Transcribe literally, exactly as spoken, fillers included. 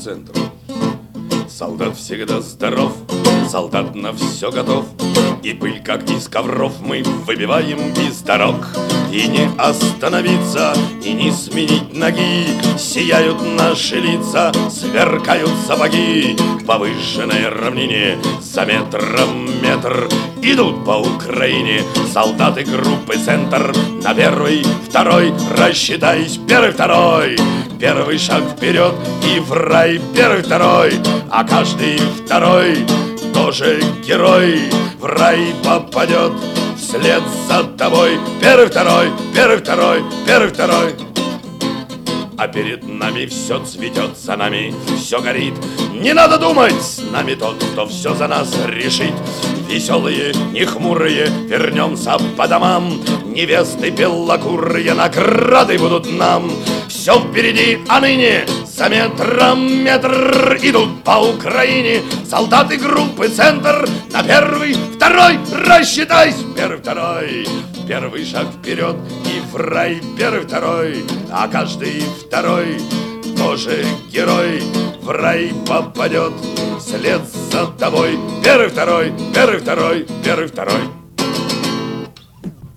центр. Солдат всегда здоров, солдат на все готов, и пыль, как из ковров, мы выбиваем из дорог. И не остановиться, и не сменить ноги, сияют наши лица, сверкают сапоги. По выжженной равнине за метром метр идут по Украине солдаты группы «Центр». На первый, второй, рассчитайся, первый, второй. Первый шаг вперед и в рай, первый, второй. А каждый второй тоже герой в рай попадет вслед за тобой. Первый, второй, первый, второй, первый, второй. А перед нами все цветет, за нами все горит. Не надо думать, с нами тот, кто все за нас решит. Веселые, не хмурые, вернемся по домам. Невесты белокурые, награды будут нам. Все впереди, а ныне за метром метр идут по Украине солдаты группы «Центр». На первый, второй, рассчитайся, первый, второй. Первый шаг вперед и в рай, первый, второй. А каждый второй тоже герой в рай попадет вслед за тобой. Первый, второй, первый, второй, первый, второй.